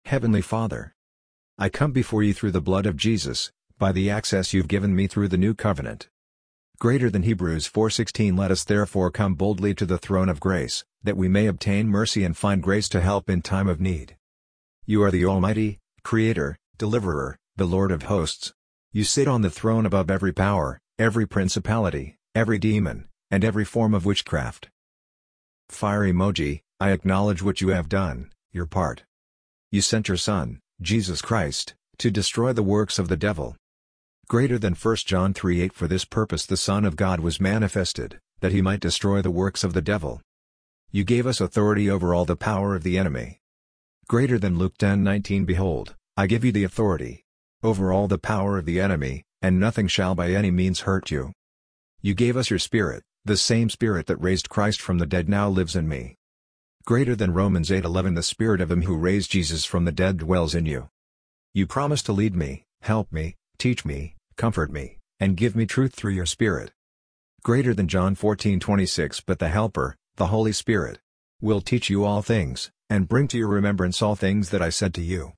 Heavenly Father, I come before you through the blood of Jesus, by the access you've given me through the new covenant. Greater than Hebrews 4:16, let us therefore come boldly to the throne of grace, that we may obtain mercy and find grace to help in time of need. You are the Almighty, Creator, Deliverer, the Lord of hosts. You sit on the throne above every power, every principality, every demon, and every form of witchcraft. Fire emoji, I acknowledge what you have done, your part. You sent your Son, Jesus Christ, to destroy the works of the devil. Greater than 1 John 3:8, for this purpose the Son of God was manifested, that he might destroy the works of the devil. You gave us authority over all the power of the enemy. Greater than Luke 10:19, behold, I give you the authority over all the power of the enemy, and nothing shall by any means hurt you. You gave us your Spirit, the same Spirit that raised Christ from the dead now lives in me. Greater than Romans 8:11, the Spirit of him who raised Jesus from the dead dwells in you. You promise to lead me, help me, teach me, comfort me, and give me truth through your Spirit. Greater than John 14:26, but the Helper, the Holy Spirit, will teach you all things, and bring to your remembrance all things that I said to you.